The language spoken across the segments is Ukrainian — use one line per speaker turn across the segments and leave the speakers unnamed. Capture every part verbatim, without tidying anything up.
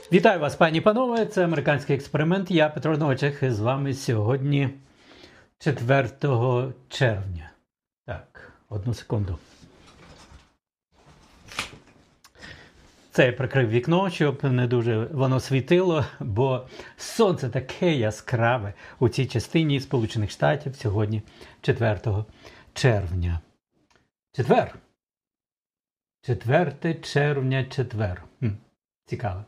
Вітаю вас, пані і панове, це американський експеримент, я Петро Новачех, і з вами сьогодні четвертого червня. Так, одну секунду. Це я прикрив вікно, щоб не дуже воно світило, бо сонце таке яскраве у цій частині Сполучених Штатів сьогодні четвертого червня. Четвер. четверте червня, четвер. Хм, цікаво.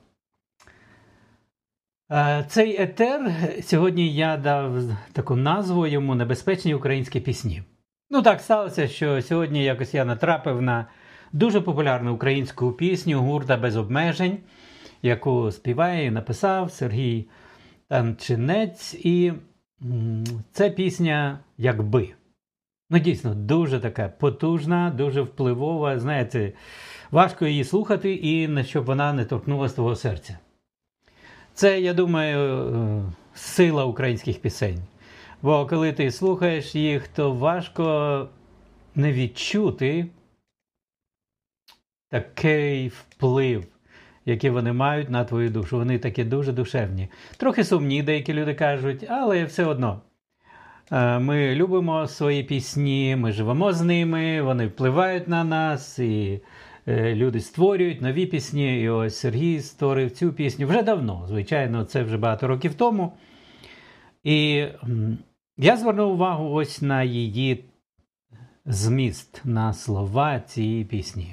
Цей етер, сьогодні я дав таку назву йому «Небезпечні українські пісні». Ну так сталося, що сьогодні якось я натрапив на дуже популярну українську пісню гурта «Без обмежень», яку співає і написав Сергій Танчинець. І це пісня «Якби». Ну дійсно, дуже така потужна, дуже впливова. Знаєте, важко її слухати і щоб вона не торкнулася твого серця. Це, я думаю, сила українських пісень. Бо коли ти слухаєш їх, то важко не відчути такий вплив, який вони мають на твою душу. Вони такі дуже душевні. Трохи сумні, деякі люди кажуть, але все одно. Ми любимо свої пісні, ми живемо з ними, вони впливають на нас, і люди створюють нові пісні. І ось Сергій створив цю пісню вже давно, звичайно, це вже багато років тому. І я звернув увагу ось на її зміст, на слова цієї пісні.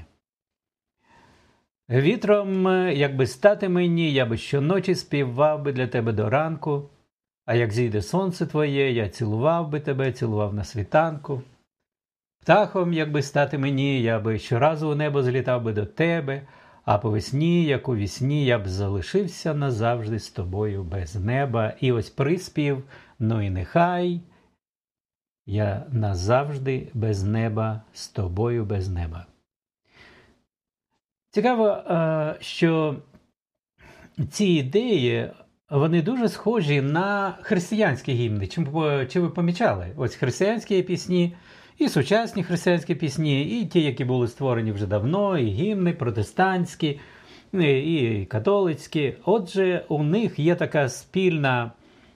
Вітром, якби стати мені, я би щоночі співав би для тебе до ранку, а як зійде сонце твоє, я цілував би тебе, цілував на світанку. Птахом, якби стати мені, я би щоразу у небо злітав би до тебе, а по весні, як у вісні, я б залишився назавжди з тобою без неба. І ось приспів, ну і нехай, я назавжди без неба, з тобою без неба. Цікаво, що ці ідеї, вони дуже схожі на християнські гімни. Чи ви помічали? Ось християнські пісні, і сучасні християнські пісні, і ті, які були створені вже давно, і гімни протестантські, і католицькі. Отже, у них є така спільна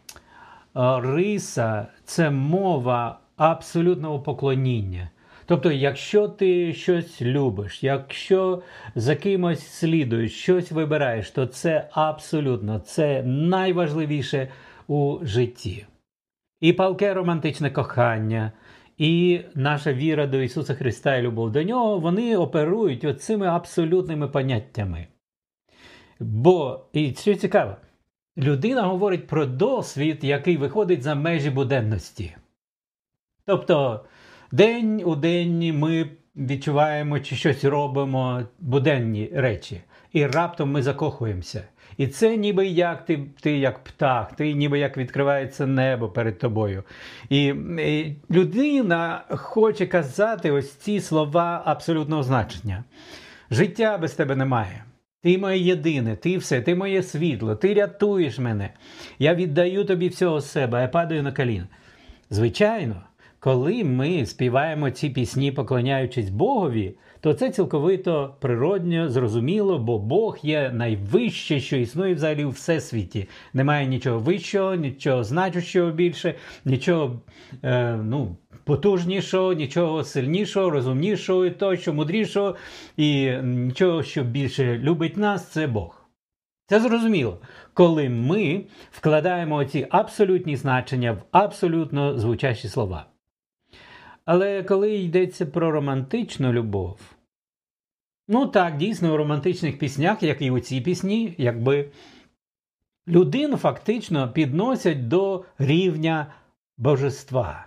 риса, це мова абсолютного поклоніння. Тобто, якщо ти щось любиш, якщо за кимось слідуєш, щось вибираєш, то це абсолютно, це найважливіше у житті. І палке романтичне кохання, і наша віра до Ісуса Христа і любов до Нього, вони оперують оцими абсолютними поняттями. Бо, і що цікаво, людина говорить про досвід, який виходить за межі буденності. Тобто, день у день ми відчуваємо чи щось робимо, буденні речі, і раптом ми закохуємося. І це ніби як ти, ти як птах, ти ніби як відкривається небо перед тобою. І, і людина хоче казати ось ці слова абсолютного значення. Життя без тебе немає. Ти моє єдине, ти все, ти моє світло, ти рятуєш мене. Я віддаю тобі всього себе, я падаю на коліна. Звичайно, коли ми співаємо ці пісні, поклоняючись Богові, то це цілковито природньо, зрозуміло, бо Бог є найвище, що існує взагалі у всесвіті. Немає нічого вищого, нічого значущого більше, нічого е, ну, потужнішого, нічого сильнішого, розумнішого, і того, що мудрішого, і нічого, що більше любить нас, це Бог. Це зрозуміло, коли ми вкладаємо ці абсолютні значення в абсолютно звучащі слова. Але коли йдеться про романтичну любов, ну так, дійсно, у романтичних піснях, як і у цій пісні, якби людину фактично підносять до рівня божества.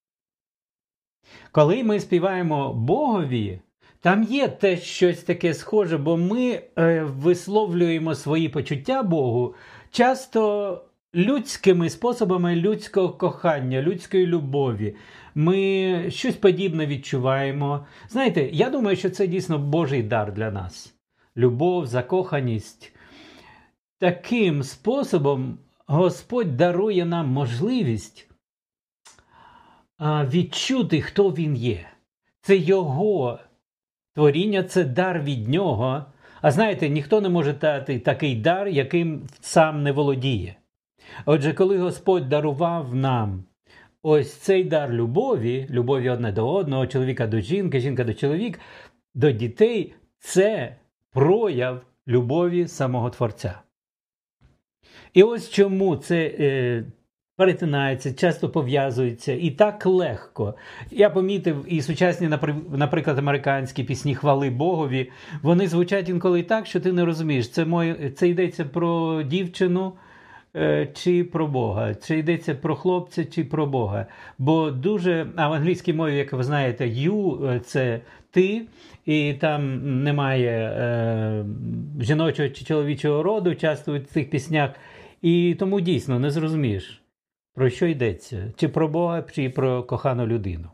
Коли ми співаємо Богові, там є те щось таке схоже, бо ми е, висловлюємо свої почуття Богу часто людськими способами людського кохання, людської любові. Ми щось подібне відчуваємо. Знаєте, я думаю, що це дійсно Божий дар для нас. Любов, закоханість. Таким способом Господь дарує нам можливість відчути, хто Він є. Це Його творіння, це дар від Нього, А знаєте, ніхто не може дати такий дар, яким сам не володіє. Отже, коли Господь дарував нам ось цей дар любові, любові одне до одного, чоловіка до жінки, жінка до чоловіка, до дітей, це прояв любові самого Творця. І ось чому це е, перетинається, часто пов'язується і так легко. Я помітив і сучасні, наприклад, американські пісні хвали Богові, вони звучать інколи так, що ти не розумієш, це, моє, це йдеться про дівчину е, чи про Бога, чи йдеться про хлопця чи про Бога. Бо дуже, а в англійській мові, як ви знаєте, you – це ти, і там немає е, жіночого чи чоловічого роду часто в цих піснях, і тому дійсно не зрозумієш, про що йдеться, чи про Бога, чи про кохану людину.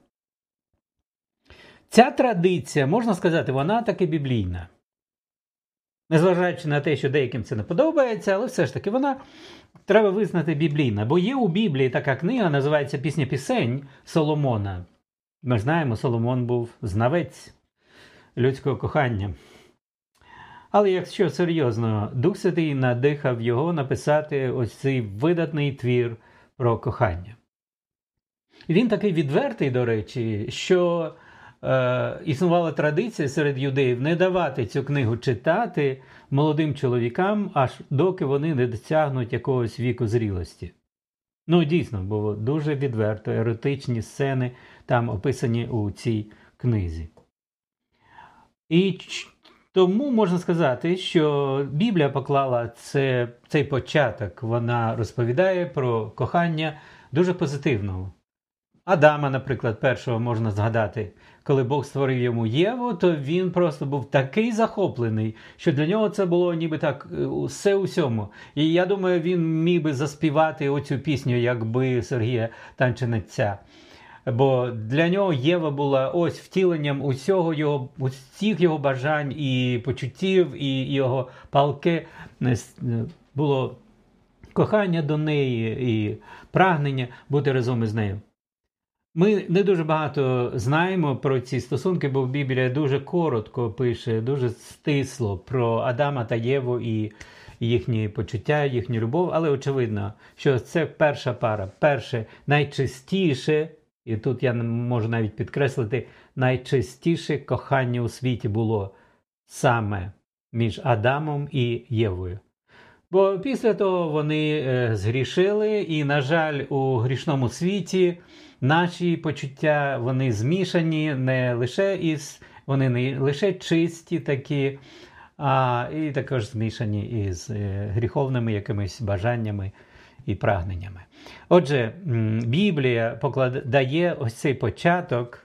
Ця традиція, можна сказати, вона таки біблійна. Незважаючи на те, що деяким це не подобається, але все ж таки вона, треба визнати, біблійна. Бо є у Біблії така книга, називається «Пісня пісень» Соломона. Ми знаємо, Соломон був знавець людського кохання. Але якщо серйозно, Дух Святий надихав його написати ось цей видатний твір про кохання. Він такий відвертий, до речі, що е, існувала традиція серед юдеїв не давати цю книгу читати молодим чоловікам, аж доки вони не досягнуть якогось віку зрілості. Ну, дійсно, було дуже відверто, еротичні сцени там описані у цій книзі. І тому можна сказати, що Біблія поклала це, цей початок, вона розповідає про кохання дуже позитивно. Адама, наприклад, першого можна згадати, коли Бог створив йому Єву, то він просто був такий захоплений, що для нього це було ніби так все у всьому. І я думаю, він міг би заспівати оцю пісню, якби Сергія Танченеця. Бо для нього Єва була ось втіленням усього його, усіх його бажань і почуттів, і його палке було кохання до неї і прагнення бути разом із нею. Ми не дуже багато знаємо про ці стосунки, бо Біблія дуже коротко пише, дуже стисло про Адама та Єву і їхні почуття, їхню любов, але очевидно, що це перша пара, перше, найчистіше, і тут я можу навіть підкреслити, найчистіше кохання у світі було саме між Адамом і Євою. Бо після того вони е, згрішили, і, на жаль, у грішному світі наші почуття, вони змішані не лише із, вони не лише чисті такі, а і також змішані із е, гріховними якимись бажаннями і прагненнями. Отже, Біблія поклад... дає ось цей початок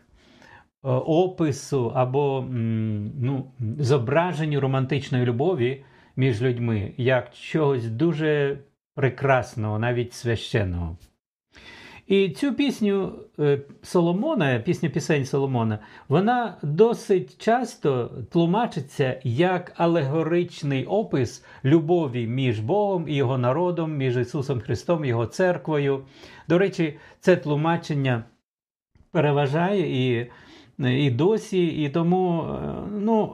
опису або ну, зображенню романтичної любові між людьми, як чогось дуже прекрасного, навіть священного. І цю пісню Соломона, пісня пісень Соломона, вона досить часто тлумачиться як алегоричний опис любові між Богом і Його народом, між Ісусом Христом і Його церквою. До речі, це тлумачення переважає і, і досі, і тому, ну,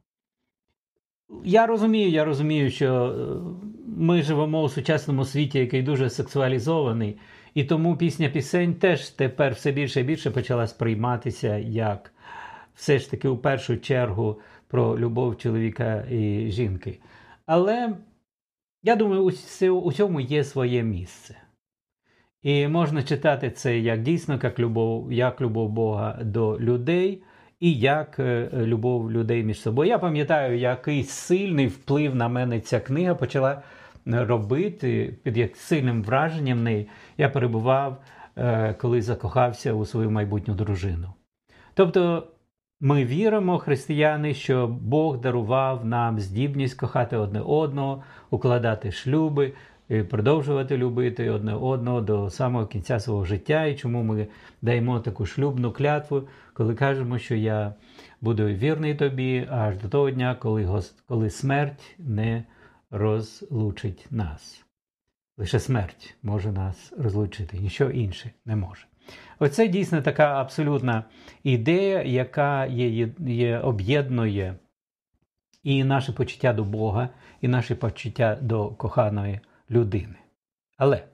я розумію, я розумію, що ми живемо у сучасному світі, який дуже сексуалізований, і тому пісня пісень теж тепер все більше і більше почала сприйматися як все ж таки у першу чергу про любов чоловіка і жінки. Але я думаю, у цьому є своє місце. І можна читати це як дійсно як любов, як любов Бога до людей і як любов людей між собою. Я пам'ятаю, який сильний вплив на мене ця книга почала робити, під як сильним враженням неї я перебував, коли закохався у свою майбутню дружину. Тобто ми віримо, християни, що Бог дарував нам здібність кохати одне одного, укладати шлюби, продовжувати любити одне одного до самого кінця свого життя. І чому ми даємо таку шлюбну клятву, коли кажемо, що я буду вірний тобі аж до того дня, коли, коли смерть не розлучить нас. Лише смерть може нас розлучити, ніщо інше не може. Оце дійсно така абсолютна ідея, яка є, є, об'єднує і наше почуття до Бога, і наше почуття до коханої людини. Але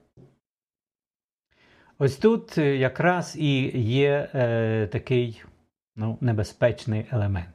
ось тут якраз і є е, такий ну, небезпечний елемент.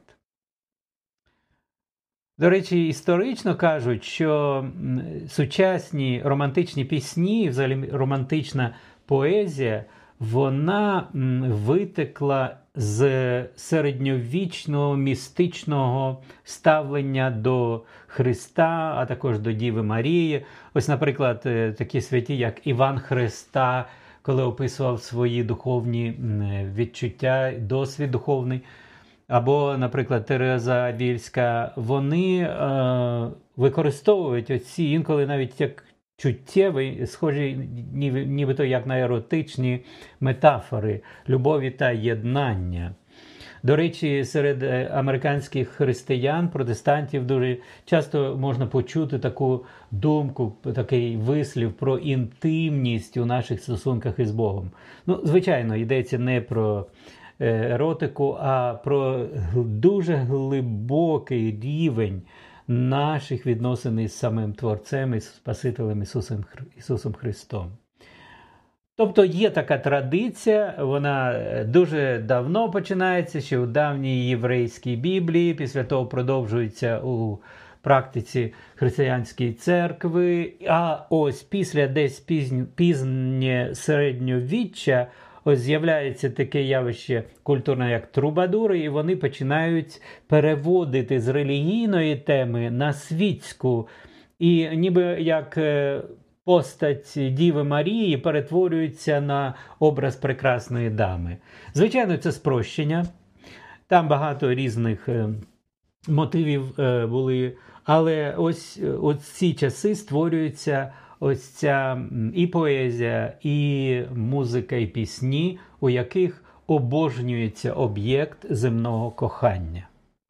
До речі, історично кажуть, що сучасні романтичні пісні, взагалі романтична поезія, вона витекла з середньовічного містичного ставлення до Христа, а також до Діви Марії. Ось, наприклад, такі святі, як Іван Христа, коли описував свої духовні відчуття, досвід духовний, або, наприклад, Тереза Вільська, вони е, використовують оці інколи навіть як чуттєві, схожі ніби, нібито як на еротичні метафори любові та єднання. До речі, серед американських християн, протестантів дуже часто можна почути таку думку, такий вислів про інтимність у наших стосунках із Богом. Ну, звичайно, йдеться не про еротику, а про дуже глибокий рівень наших відносин із самим Творцем і Спасителем Ісусом, Ісусом Христом. Тобто є така традиція, вона дуже давно починається, ще у давній єврейській Біблії, після того продовжується у практиці християнської церкви, а ось після десь пізнє, пізнє середньовіччя ось з'являється таке явище культурне, як трубадури, і вони починають переводити з релігійної теми на світську, і ніби як постать Діви Марії перетворюється на образ прекрасної дами. Звичайно, це спрощення. Там багато різних мотивів були, але ось, ось ці часи створюється ось ця і поезія, і музика, і пісні, у яких обожнюється об'єкт земного кохання.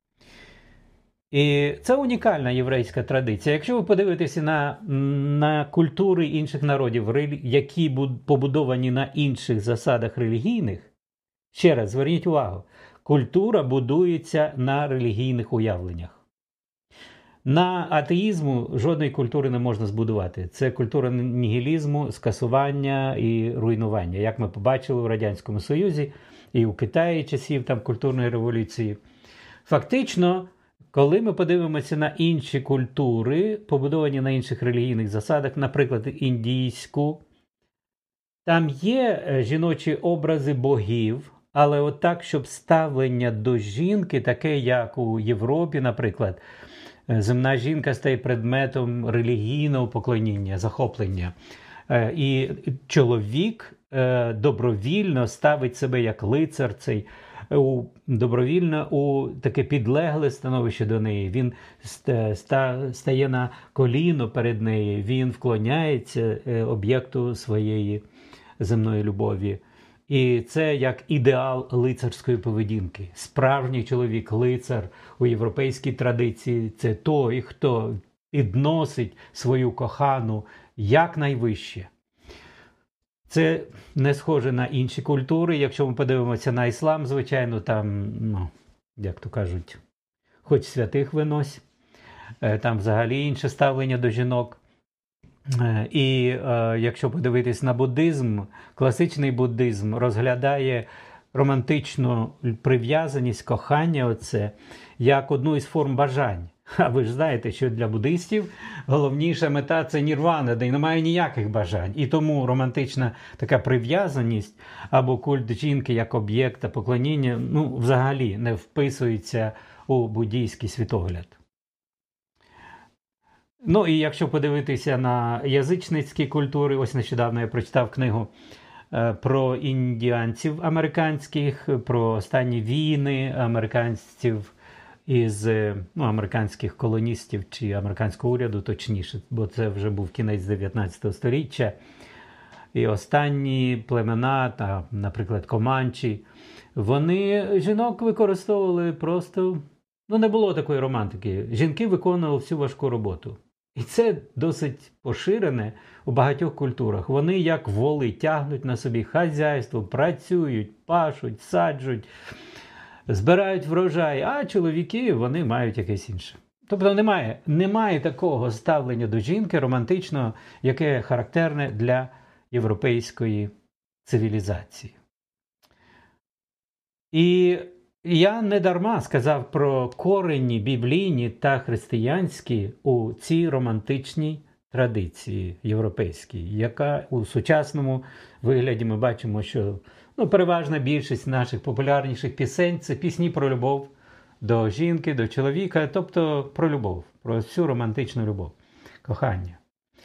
І це унікальна єврейська традиція. Якщо ви подивитеся на, на культури інших народів, які побудовані на інших засадах релігійних, ще раз, зверніть увагу, культура будується на релігійних уявленнях. На атеїзму жодної культури не можна збудувати. Це культура нігілізму, скасування і руйнування. Як ми побачили у Радянському Союзі і у Китаї часів там культурної революції. Фактично, коли ми подивимося на інші культури, побудовані на інших релігійних засадах, наприклад, індійську, там є жіночі образи богів, але от так, щоб ставлення до жінки, таке як у Європі, наприклад, земна жінка стає предметом релігійного поклоніння, захоплення. І чоловік добровільно ставить себе як лицар, цей, добровільно у таке підлегле становище до неї. Він стає на коліно перед нею, він вклоняється об'єкту своєї земної любові. І це як ідеал лицарської поведінки. Справжній чоловік-лицар у європейській традиції – це той, хто підносить свою кохану якнайвище. Це не схоже на інші культури. Якщо ми подивимося на іслам, звичайно, там, ну, як то кажуть, хоч святих винось, там взагалі інше ставлення до жінок. І е, якщо подивитись на буддизм, класичний буддизм розглядає романтичну прив'язаність, кохання оце, як одну із форм бажань. А ви ж знаєте, що для буддистів головніша мета – це нірвана, де немає ніяких бажань. І тому романтична така прив'язаність або культ жінки як об'єкта поклоніння, ну, взагалі не вписується у буддійський світогляд. Ну і якщо подивитися на язичницькі культури, ось нещодавно я прочитав книгу про індіанців американських, про останні війни американців із, ну, американських колоністів чи американського уряду, точніше, бо це вже був кінець дев'ятнадцятого століття. І останні племена, та, наприклад, команчі, вони жінок використовували просто, ну не було такої романтики. Жінки виконували всю важку роботу. І це досить поширене у багатьох культурах. Вони як воли тягнуть на собі хазяйство, працюють, пашуть, саджуть, збирають врожай, а чоловіки, вони мають якесь інше. Тобто немає, немає такого ставлення до жінки романтичного, яке характерне для європейської цивілізації. І я не дарма сказав про корені біблійні та християнські у цій романтичній традиції європейській, яка у сучасному вигляді ми бачимо, що ну, переважна більшість наших популярніших пісень – це пісні про любов до жінки, до чоловіка, тобто про любов, про всю романтичну любов, кохання.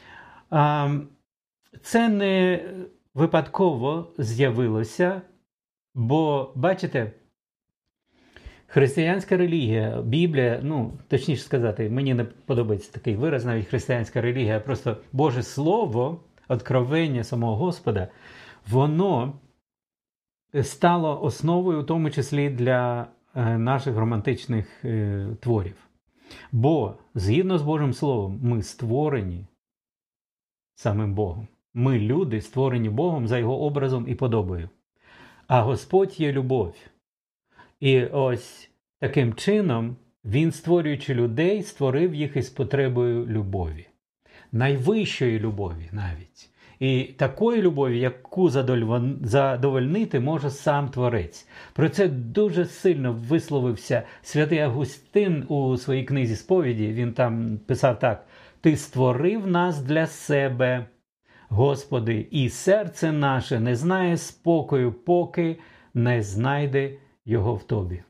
Це не випадково з'явилося, бо, бачите, християнська релігія, Біблія, ну, точніше сказати, мені не подобається такий вираз, навіть християнська релігія, просто Боже Слово, откровення самого Господа, воно стало основою, в тому числі для наших романтичних е, творів. Бо, згідно з Божим Словом, ми створені самим Богом. Ми, люди, створені Богом за Його образом і подобою. А Господь є любов. І ось таким чином Він, створюючи людей, створив їх із потребою любові. Найвищої любові навіть. І такої любові, яку задовольнити може сам Творець. Про це дуже сильно висловився святий Августин у своїй книзі «Сповіді». Він там писав так: «Ти створив нас для себе, Господи, і серце наше не знає спокою, поки не знайде його в Тобі».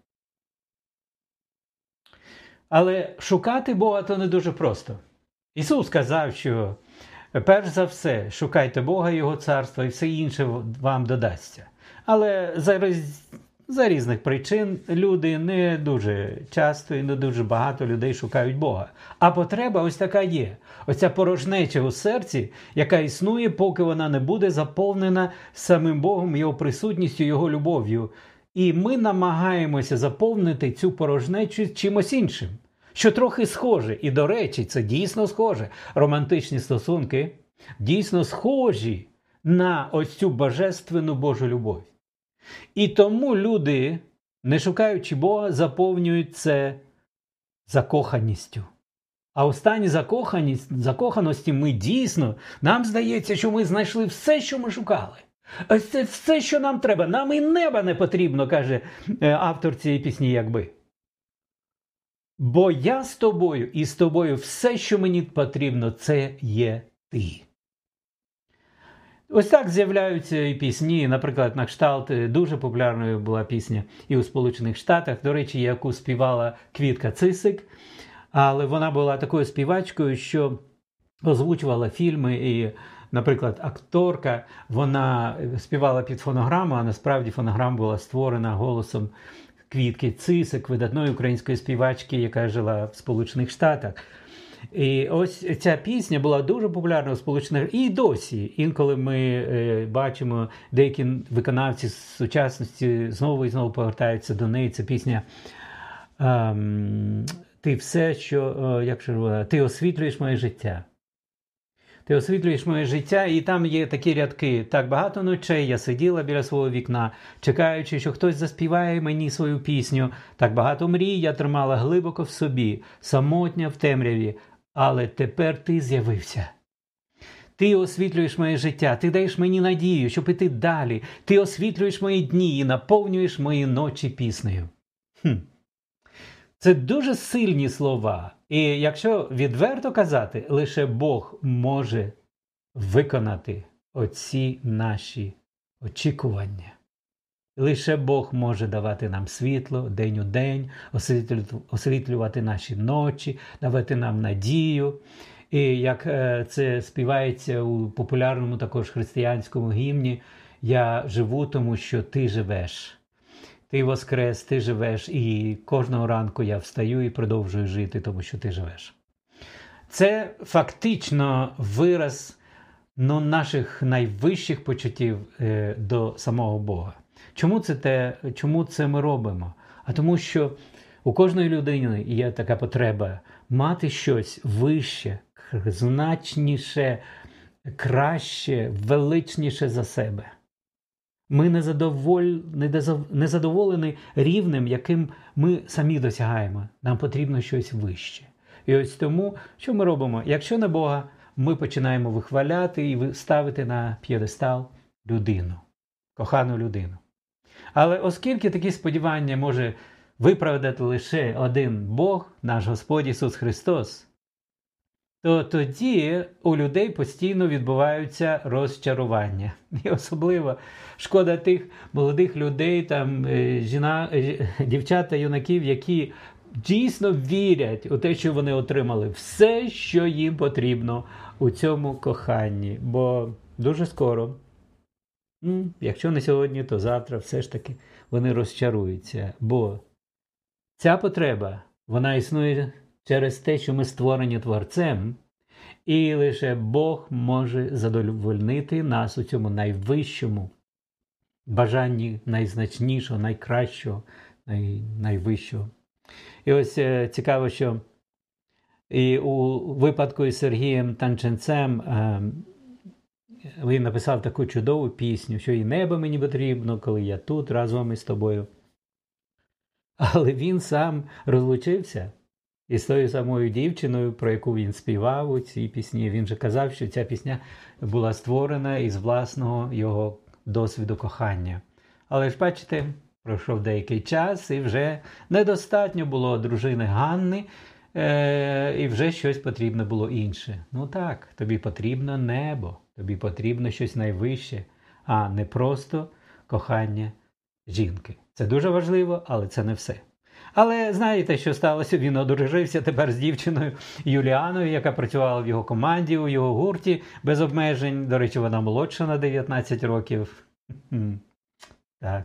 Але шукати Бога – то не дуже просто. Ісус сказав, що перш за все, шукайте Бога і Його царства, і все інше вам додасться. Але за, за різних причин люди не дуже часто і не дуже багато людей шукають Бога. А потреба ось така є. Оця порожнеча у серці, яка існує, поки вона не буде заповнена самим Богом, Його присутністю, Його любов'ю. І ми намагаємося заповнити цю порожнечу чимось іншим, що трохи схоже. І, до речі, це дійсно схоже. Романтичні стосунки дійсно схожі на ось цю божественну Божу любов. І тому люди, не шукаючи Бога, заповнюють це закоханістю. А у стані закоханості ми дійсно, нам здається, що ми знайшли все, що ми шукали. Ось це все, що нам треба. Нам і неба не потрібно, каже автор цієї пісні, якби. Бо я з тобою, і з тобою все, що мені потрібно, це є ти. Ось так з'являються і пісні, наприклад, на кшталт, дуже популярною була пісня і у Сполучених Штатах, до речі, яку співала Квітка Цисик, але вона була такою співачкою, що озвучувала фільми, і, наприклад, акторка, вона співала під фонограму, а насправді фонограма була створена голосом Квітки Цисик, видатної української співачки, яка жила в Сполучених Штатах. І ось ця пісня була дуже популярна у Сполучених і досі. Інколи ми е, бачимо, деякі виконавці з сучасності знову і знову повертаються до неї. Це пісня ем, «Ти все, що, е, як же, ти освітлюєш моє життя». Ти освітлюєш моє життя, і там є такі рядки. Так багато ночей я сиділа біля свого вікна, чекаючи, що хтось заспіває мені свою пісню. Так багато мрій я тримала глибоко в собі, самотня в темряві. Але тепер ти з'явився. Ти освітлюєш моє життя, ти даєш мені надію, щоб іти далі. Ти освітлюєш мої дні і наповнюєш мої ночі піснею. Хм. Це дуже сильні слова. І якщо відверто казати, лише Бог може виконати оці наші очікування. Лише Бог може давати нам світло день у день, освітлювати наші ночі, давати нам надію. І як це співається у популярному також християнському гімні, «Я живу, тому що ти живеш». Ти воскрес, ти живеш, і кожного ранку я встаю і продовжую жити, тому що ти живеш. Це фактично вираз ну, наших найвищих почуттів е, до самого Бога. Чому це, те, чому це ми робимо? А тому що у кожної людини є така потреба мати щось вище, значніше, краще, величніше за себе. Ми не задоволені рівнем, яким ми самі досягаємо. Нам потрібно щось вище. І ось тому, що ми робимо? Якщо не Бога, ми починаємо вихваляти і ставити на п'єдестал людину, кохану людину. Але оскільки такі сподівання може виправдати лише один Бог, наш Господь Ісус Христос, то тоді у людей постійно відбуваються розчарування. І особливо шкода тих молодих людей, там, жіна, дівчат та юнаків, які дійсно вірять у те, що вони отримали все, що їм потрібно у цьому коханні. Бо дуже скоро, якщо не сьогодні, то завтра все ж таки вони розчаруються. Бо ця потреба, вона існує через те, що ми створені Творцем, і лише Бог може задовольнити нас у цьому найвищому бажанні, найзначнішого, найкращого, най, найвищого. І ось е, цікаво, що і у випадку із Сергієм Танченцем е, він написав таку чудову пісню, що і небо мені потрібно, коли я тут разом із тобою. Але він сам розлучився із тою самою дівчиною, про яку він співав у цій пісні. Він же казав, що ця пісня була створена із власного його досвіду кохання. Але ж бачите, пройшов деякий час, і вже недостатньо було дружини Ганни, е- і вже щось потрібно було інше. Ну так, тобі потрібно небо, тобі потрібно щось найвище, а не просто кохання жінки. Це дуже важливо, але це не все. Але знаєте, що сталося? Він одружився тепер з дівчиною Юліаною, яка працювала в його команді, у його гурті, без обмежень. До речі, вона молодша на дев'ятнадцять років. Так.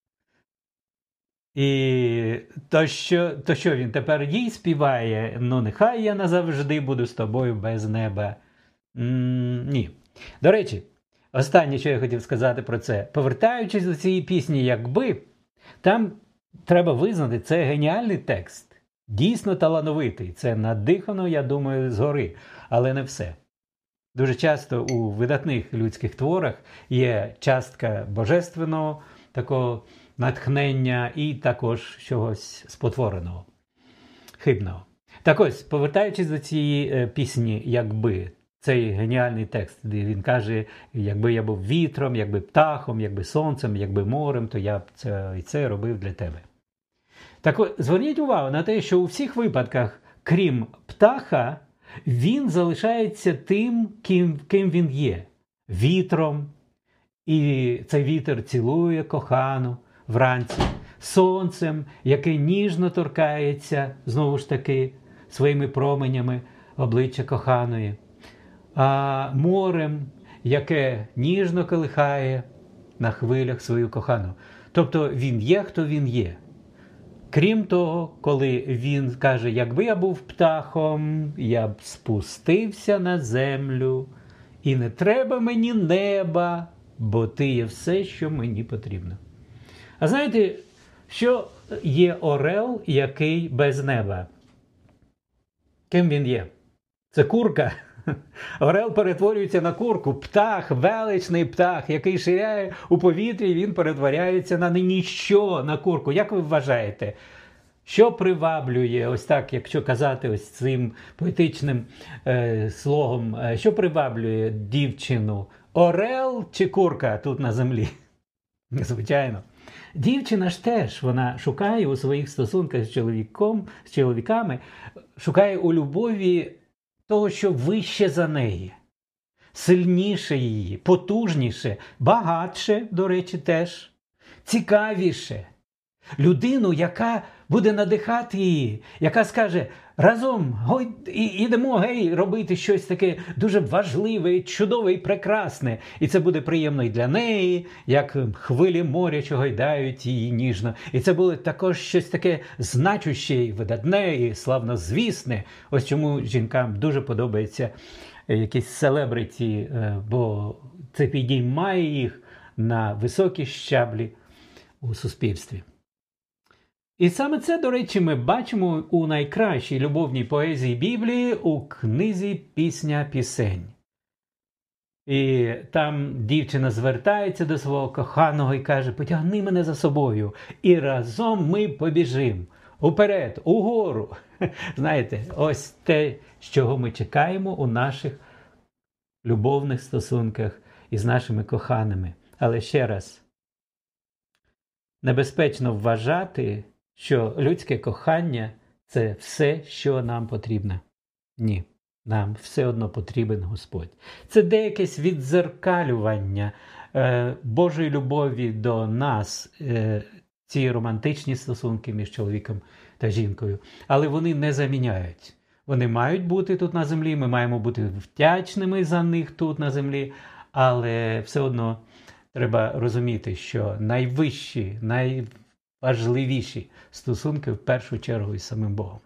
І то що, то що він тепер їй співає? Ну, нехай я назавжди буду з тобою без неба. М-м, ні. До речі, останнє, що я хотів сказати про це. Повертаючись до цієї пісні «Якби», там треба визнати, це геніальний текст. Дійсно талановитий. Це надихано, я думаю, згори. Але не все. Дуже часто у видатних людських творах є частка божественного такого натхнення і також чогось спотвореного, хибного. Так ось, повертаючись до цієї е, пісні «Якби», цей геніальний текст, де він каже, якби я був вітром, якби птахом, якби сонцем, якби морем, то я б це і це робив для тебе. Так от, зверніть увагу на те, що у всіх випадках, крім птаха, він залишається тим, ким, ким він є. Вітром. І цей вітер цілує кохану вранці. Сонцем, яке ніжно торкається, знову ж таки, своїми променями обличчя коханої. А морем, яке ніжно колихає на хвилях свою кохану. Тобто він є, хто він є. Крім того, коли він каже, якби я був птахом, я б спустився на землю, і не треба мені неба, бо ти є все, що мені потрібно. А знаєте, що є орел, який без неба? Ким він є? Це курка. Орел перетворюється на курку. Птах, величний птах, який ширяє у повітрі, він перетворяється на ніщо, на курку. Як ви вважаєте, що приваблює, ось так, якщо казати ось цим поетичним е, слогом, е, що приваблює дівчину? Орел чи курка тут на землі? Звичайно. Дівчина ж теж, вона шукає у своїх стосунках з чоловіком, з чоловіками, шукає у любові того, що вище за неї, сильніше її, потужніше, багатше, до речі, теж, цікавіше. Людину, яка буде надихати її, яка скаже, разом гой, ідемо, гей, робити щось таке дуже важливе, чудове і прекрасне. І це буде приємно і для неї, як хвилі моря, що гойдають її ніжно. І це буде також щось таке значуще, і видатне, і славнозвісне. Ось чому жінкам дуже подобається якісь селебриті, бо це підіймає їх на високі щаблі у суспільстві. І саме це, до речі, ми бачимо у найкращій любовній поезії Біблії у книзі «Пісня пісень». І там дівчина звертається до свого коханого і каже, потягни мене за собою, і разом ми побіжим. уперед, угору. Знаєте, ось те, з чого ми чекаємо у наших любовних стосунках із нашими коханими. Але ще раз, небезпечно вважати, що людське кохання – це все, що нам потрібно. Ні, нам все одно потрібен Господь. Це деякесь віддзеркалювання е, Божої любові до нас, е, ці романтичні стосунки між чоловіком та жінкою. Але вони не заміняють. Вони мають бути тут на землі, ми маємо бути вдячними за них тут на землі, але все одно треба розуміти, що найвищі, найважливіші стосунки в першу чергу із самим Богом.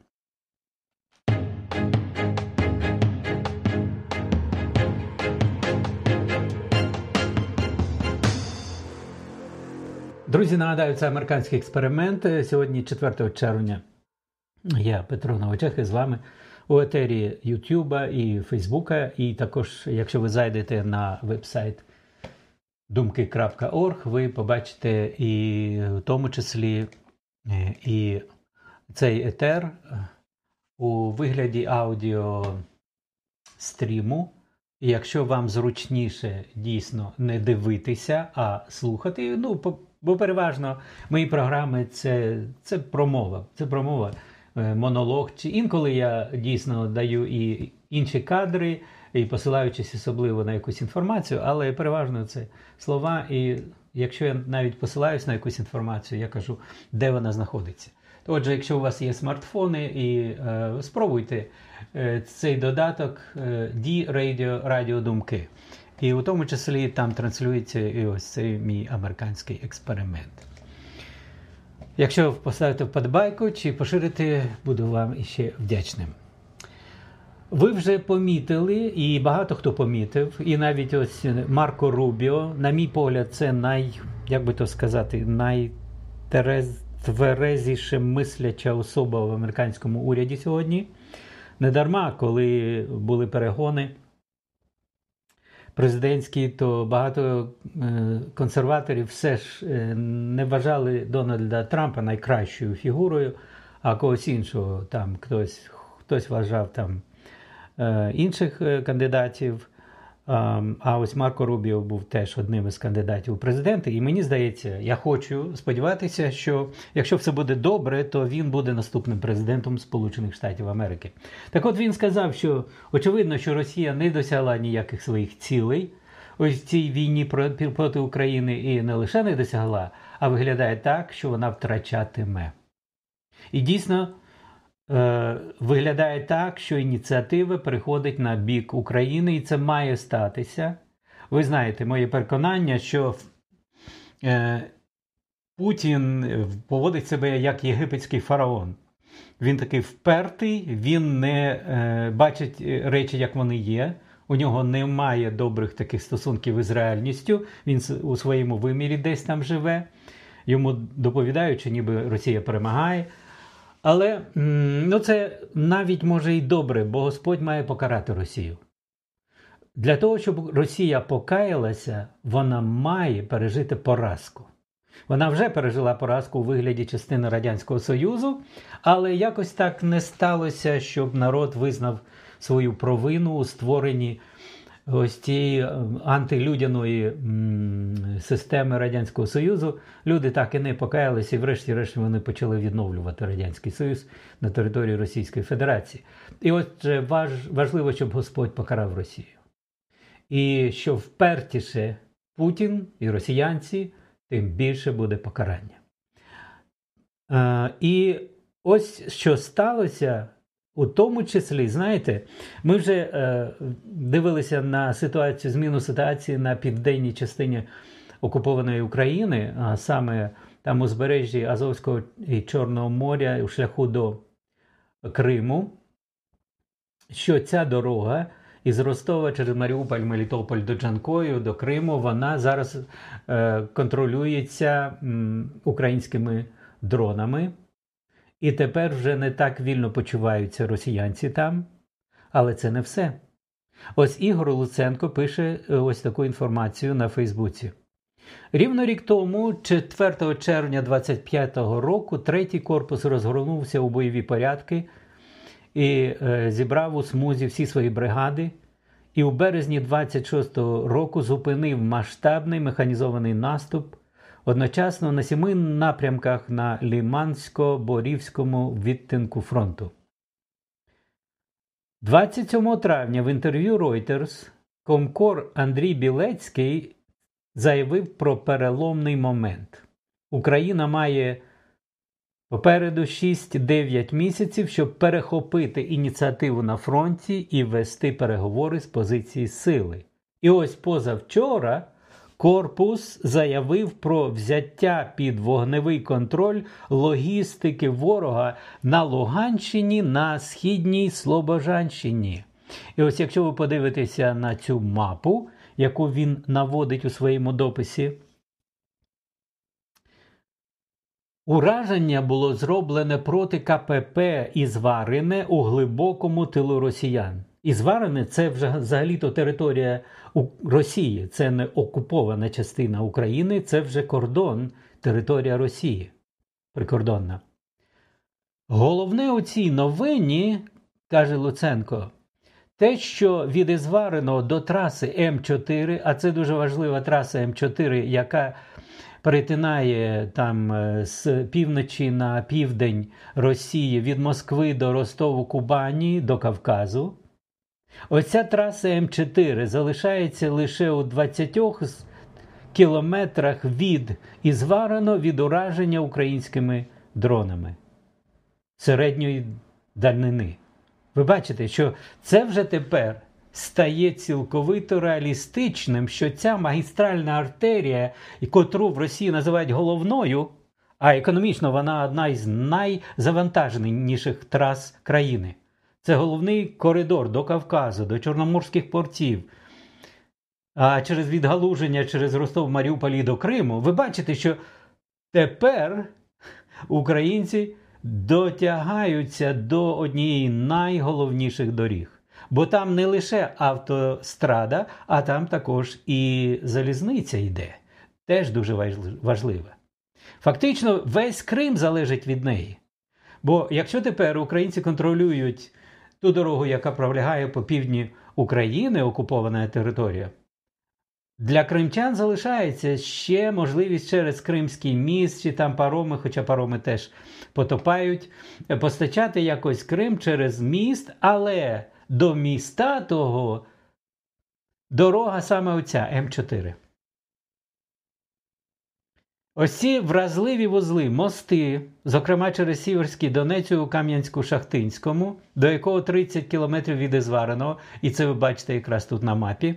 Друзі, нагадаю, це американський експеримент. Сьогодні, четвертого червня, я, Петро Новочех, з вами у етері Ютуба і Фейсбука. І також, якщо ви зайдете на веб-сайт думки крапка орг, ви побачите і в тому числі і цей етер у вигляді аудіостріму. І якщо вам зручніше дійсно не дивитися, а слухати, ну, бо переважно мої програми це, це промова, це промова, монолог. Чи інколи я дійсно даю і інші кадри, і посилаючись особливо на якусь інформацію, але переважно це слова. І якщо я навіть посилаюсь на якусь інформацію, я кажу, де вона знаходиться. Отже, якщо у вас є смартфони, і е, спробуйте е, цей додаток е, D-Radio Радіо Думки. І у тому числі там транслюється і ось цей мій американський експеримент. Якщо поставите вподобайку чи поширите, буду вам іще вдячним. Ви вже помітили, і багато хто помітив, і навіть ось Марко Рубіо, на мій погляд, це най, як би то сказати, найтверезіше мисляча особа в американському уряді сьогодні. Недарма, коли були перегони президентські, то багато консерваторів все ж не вважали Дональда Трампа найкращою фігурою, а когось іншого. Там хтось, хтось вважав там інших кандидатів. А ось Марко Рубіо був теж одним із кандидатів у президенти. І мені здається, я хочу сподіватися, що якщо все буде добре, то він буде наступним президентом Сполучених Штатів Америки. Так от він сказав, що очевидно, що Росія не досягла ніяких своїх цілей ось в цій війні проти України, і не лише не досягла, а виглядає так, що вона втрачатиме. І дійсно, виглядає так, що ініціатива переходить на бік України, і це має статися. Ви знаєте, моє переконання, що е, Путін поводить себе як єгипетський фараон. Він такий впертий, він не е, бачить речі, як вони є. У нього немає добрих таких стосунків із реальністю. Він у своєму вимірі десь там живе. Йому доповідають, що ніби Росія перемагає. Але ну, це навіть може і добре, бо Господь має покарати Росію. Для того, щоб Росія покаялася, вона має пережити поразку. Вона вже пережила поразку у вигляді частини Радянського Союзу, але якось так не сталося, щоб народ визнав свою провину у створенні ось цієї антилюдяної системи Радянського Союзу. Люди так і не покаялися, і врешті-решт вони почали відновлювати Радянський Союз на території Російської Федерації. І от важ, важливо, щоб Господь покарав Росію. І що впертіше Путін і росіянці, тим більше буде покарання. І ось що сталося. У тому числі, знаєте, ми вже е, дивилися на ситуацію, зміну ситуації на південній частині окупованої України, а саме там узбережжі Азовського і Чорного моря, у шляху до Криму, що ця дорога із Ростова через Маріуполь, Мелітополь до Джанкою, до Криму, вона зараз е, контролюється м, українськими дронами. І тепер вже не так вільно почуваються росіянці там, але це не все. Ось Ігор Луценко пише ось таку інформацію на Фейсбуці. Рівно рік тому, четвертого червня двадцять п'ятого року, третій корпус розгорнувся у бойові порядки і е, зібрав у смузі всі свої бригади. І у березні двадцять шостого року зупинив масштабний механізований наступ одночасно на сіми напрямках на Лимансько-Борівському відтинку фронту. двадцять сьомого травня в інтерв'ю Reuters комкор Андрій Білецький заявив про переломний момент. Україна має попереду шість-дев'ять місяців, щоб перехопити ініціативу на фронті і вести переговори з позиції сили. І ось позавчора корпус заявив про взяття під вогневий контроль логістики ворога на Луганщині, на Східній Слобожанщині. І ось якщо ви подивитеся на цю мапу, яку він наводить у своєму дописі, ураження було зроблене проти КПП Ізварине у глибокому тилу росіян. Ізварине – це вже взагалі-то територія Росії, це не окупована частина України, це вже кордон, територія Росії, прикордонна. Головне у цій новині, каже Луценко, те, що від Ізвариного до траси М чотири, а це дуже важлива траса М чотири, яка перетинає там з півночі на південь Росії від Москви до Ростову-Кубані, до Кавказу. Оця траса М чотири залишається лише у двадцятьох кілометрах від Ізвариного від ураження українськими дронами середньої дальнини. Ви бачите, що це вже тепер стає цілковито реалістичним, що ця магістральна артерія, котру в Росії називають головною, а економічно вона одна із найзавантаженіших трас країни. Це головний коридор до Кавказу, до Чорноморських портів, а через відгалуження, через Ростов, Маріуполь і до Криму. Ви бачите, що тепер українці дотягаються до однієї найголовніших доріг. Бо там не лише автострада, а там також і залізниця йде. Теж дуже важливе. Фактично, весь Крим залежить від неї. Бо якщо тепер українці контролюють ту дорогу, яка пролягає по півдні України, окупована територія, для кримчан залишається ще можливість через Кримський міст, чи там пароми, хоча пароми теж потопають, постачати якось Крим через міст, але до міста того дорога саме оця, М чотири. Ось ці вразливі вузли, мости, зокрема через Сіверський Донець у Кам'янську-Шахтинському, до якого тридцять кілометрів від Ізвариного, і це ви бачите якраз тут на мапі.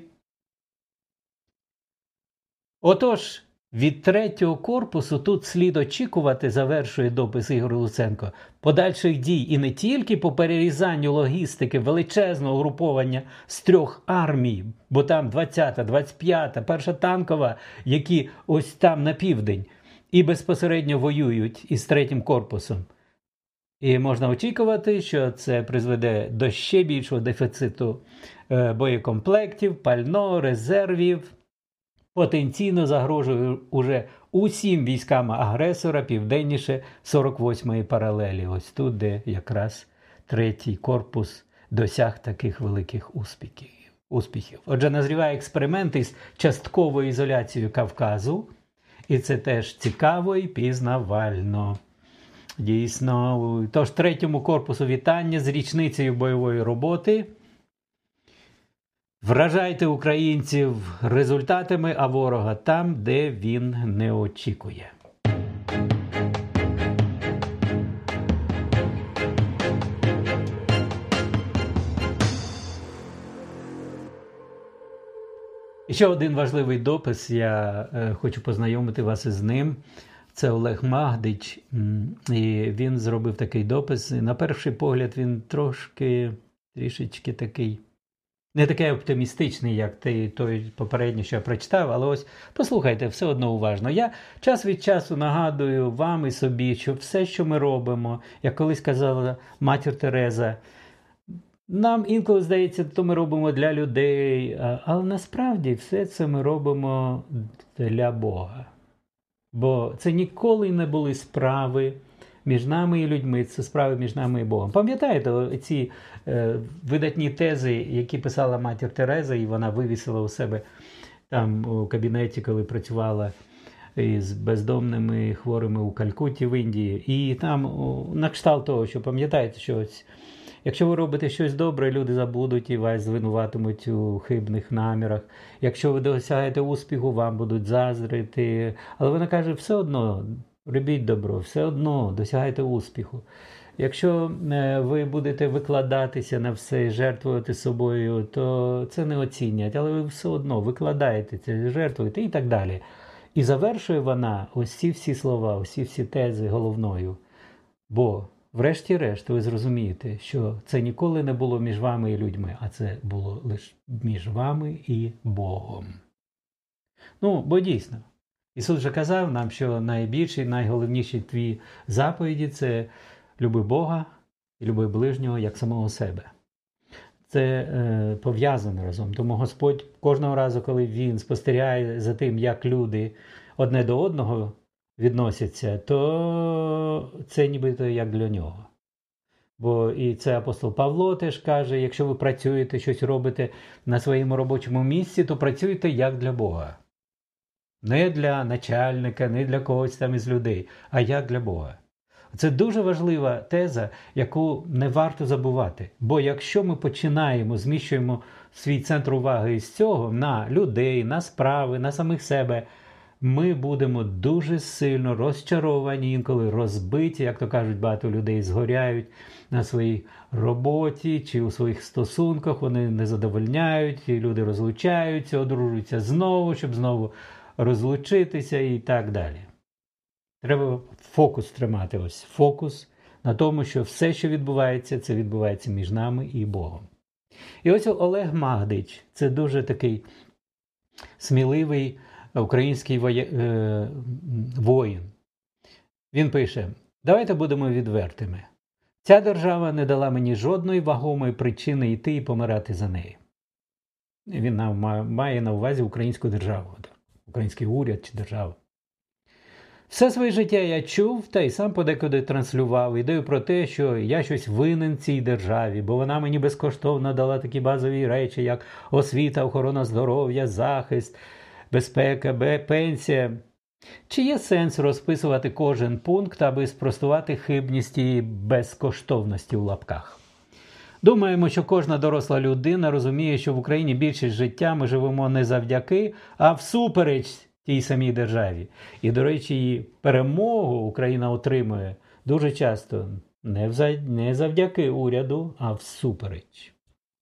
Отож, від третього корпусу тут слід очікувати, завершує допис Ігор Луценко, подальших дій і не тільки по перерізанню логістики величезного угруповання з трьох армій, бо там двадцята, двадцять п'ята, перша танкова, які ось там на південь і безпосередньо воюють із третім корпусом. І можна очікувати, що це призведе до ще більшого дефіциту боєкомплектів, пального, резервів, потенційно загрожує уже усім військам агресора південніше сорок восьмої паралелі. Ось тут, де якраз третій корпус досяг таких великих успіхів. успіхів. Отже, назріває експеримент із частковою ізоляцією Кавказу. І це теж цікаво і пізнавально. Дійсно. Тож третьому корпусу вітання з річницею бойової роботи. Вражайте українців результатами, а ворога там, де він не очікує. І ще один важливий допис, я е, хочу познайомити вас із ним. Це Олег Магдич, і він зробив такий допис. На перший погляд він трошки, трішечки такий, не такий оптимістичний, як той, той попередній, що я прочитав, але ось послухайте все одно уважно. Я час від часу нагадую вам і собі, що все, що ми робимо, як колись казала матір Тереза, Нам інколи здається, то ми робимо для людей, але насправді все це ми робимо для Бога. Бо це ніколи не були справи між нами і людьми, це справи між нами і Богом. Пам'ятаєте ці е, видатні тези, які писала матір Тереза, і вона вивісила у себе там у кабінеті, коли працювала із бездомними хворими у Калькутті в Індії. І там на кшталт того, що пам'ятаєте, що ось, якщо ви робите щось добре, люди забудуть і вас звинуватимуть у хибних намірах. Якщо ви досягаєте успіху, вам будуть заздрити. Але вона каже, все одно робіть добро, все одно досягайте успіху. Якщо ви будете викладатися на все, жертвувати собою, то це не оцінять. Але ви все одно викладаєте це, жертвуєте і так далі. І завершує вона ось ці всі слова, ось ці всі тези головною. Бо врешті-решт ви зрозумієте, що це ніколи не було між вами і людьми, а це було лише між вами і Богом. Ну, бо дійсно, Ісус же казав нам, що найбільші, найголовніші твої заповіді – це люби Бога і люби ближнього як самого себе. Це е, пов'язано разом. Тому Господь кожного разу, коли Він спостерігає за тим, як люди одне до одного відносяться, то це нібито як для нього. Бо і це апостол Павло теж каже, якщо ви працюєте, щось робите на своєму робочому місці, то працюйте як для Бога. Не для начальника, не для когось там із людей, а як для Бога. Це дуже важлива теза, яку не варто забувати. Бо якщо ми починаємо, зміщуємо свій центр уваги із цього на людей, на справи, на самих себе, ми будемо дуже сильно розчаровані, інколи розбиті, як то кажуть, багато людей згоряють на своїй роботі чи у своїх стосунках, вони не задовольняють, і люди розлучаються, одружуються знову, щоб знову розлучитися і так далі. Треба фокус тримати, ось фокус на тому, що все, що відбувається, це відбувається між нами і Богом. І ось Олег Магдич, це дуже такий сміливий український воїн. Він пише, давайте будемо відвертими. Ця держава не дала мені жодної вагомої причини йти і помирати за неї. Він має на увазі українську державу, український уряд чи державу. Все своє життя я чув, та й сам подекуди транслював ідею про те, що я щось винен цій державі, бо вона мені безкоштовно дала такі базові речі, як освіта, охорона здоров'я, захист, безпека, пенсія. Чи є сенс розписувати кожен пункт, аби спростувати хибність і безкоштовності у лапках? Думаємо, що кожна доросла людина розуміє, що в Україні більшість життя ми живемо не завдяки, а всупереч тій самій державі. І, до речі, її перемогу Україна отримує дуже часто не завдяки уряду, а всупереч.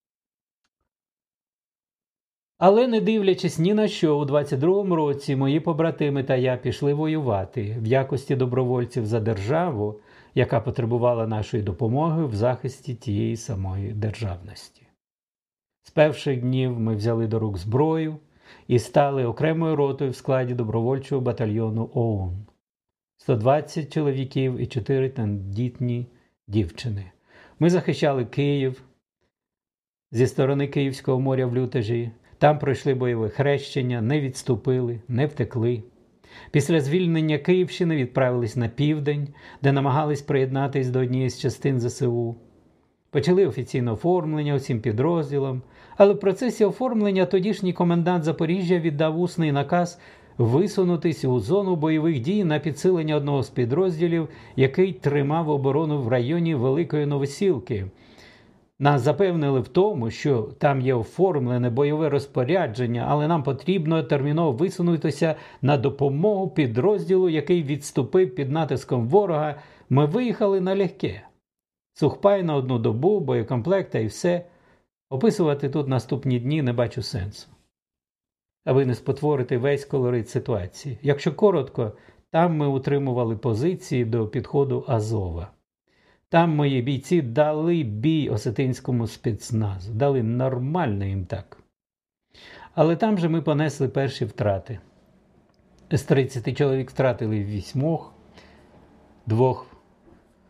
Але не дивлячись ні на що, у двадцять другому році мої побратими та я пішли воювати в якості добровольців за державу, яка потребувала нашої допомоги в захисті тієї самої державності. З перших днів ми взяли до рук зброю і стали окремою ротою в складі добровольчого батальйону ОУН. сто двадцять чоловіків і чотири тендітні дівчини. Ми захищали Київ зі сторони Київського моря в Лютежі. Там пройшли бойове хрещення, не відступили, не втекли. Після звільнення Київщини відправились на південь, де намагались приєднатись до однієї з частин зе се у. Почали офіційне оформлення усім підрозділам, але в процесі оформлення тодішній комендант Запоріжжя віддав усний наказ висунутись у зону бойових дій на підсилення одного з підрозділів, який тримав оборону в районі Великої Новосілки. Нас запевнили в тому, що там є оформлене бойове розпорядження, але нам потрібно терміново висунутися на допомогу підрозділу, який відступив під натиском ворога. Ми виїхали налегке. Сухпай на одну добу, боєкомплект та й все. Описувати тут наступні дні не бачу сенсу. Аби не спотворити весь колорит ситуації. Якщо коротко, там ми утримували позиції до підходу Азова. Там мої бійці дали бій осетинському спецназу. Дали нормально їм так. Але там же ми понесли перші втрати. З тридцяти чоловік втратили вісьмох, двох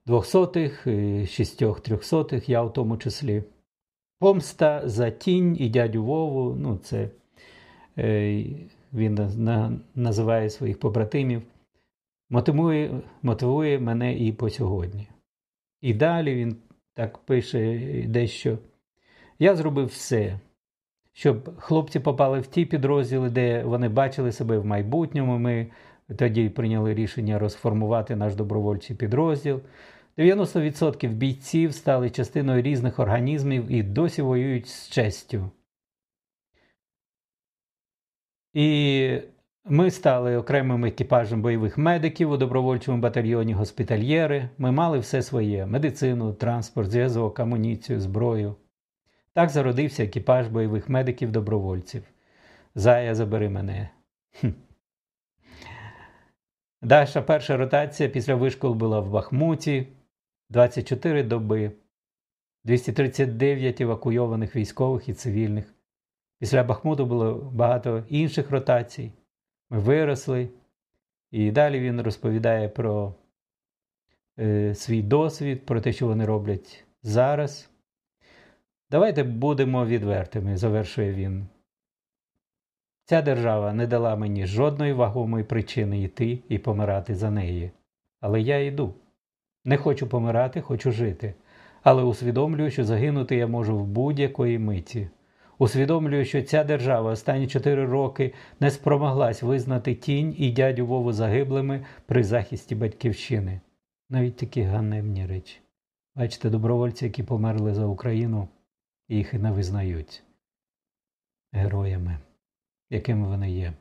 двохсотих, шістьох трьохсотих, я в тому числі. Помста за тінь і дядю Вову, ну це е, він на, називає своїх побратимів, мотивує, мотивує мене і по сьогодні. І далі він так пише дещо. Я зробив все, щоб хлопці попали в ті підрозділи, де вони бачили себе в майбутньому. Ми тоді прийняли рішення розформувати наш добровольчий підрозділ. дев'яносто відсотків бійців стали частиною різних організмів і досі воюють з честю. І ми стали окремим екіпажем бойових медиків у добровольчому батальйоні госпітальєри. Ми мали все своє – медицину, транспорт, зв'язок, амуніцію, зброю. Так зародився екіпаж бойових медиків-добровольців. Зая, забери мене. Хм. Наша перша ротація після вишколу була в Бахмуті. двадцять чотири доби. двісті тридцять дев'ять евакуйованих військових і цивільних. Після Бахмуту було багато інших ротацій. Ми виросли. І далі він розповідає про е, свій досвід, про те, що вони роблять зараз. Давайте будемо відвертими, завершує він. Ця держава не дала мені жодної вагомої причини йти і помирати за неї. Але я йду. Не хочу помирати, хочу жити. Але усвідомлюю, що загинути я можу в будь-якої миті. Усвідомлюю, що ця держава останні чотири роки не спромоглась визнати тінь і дядю Вову загиблими при захисті батьківщини. Навіть такі ганебні речі. Бачите, добровольці, які померли за Україну, їх і не визнають героями, якими вони є.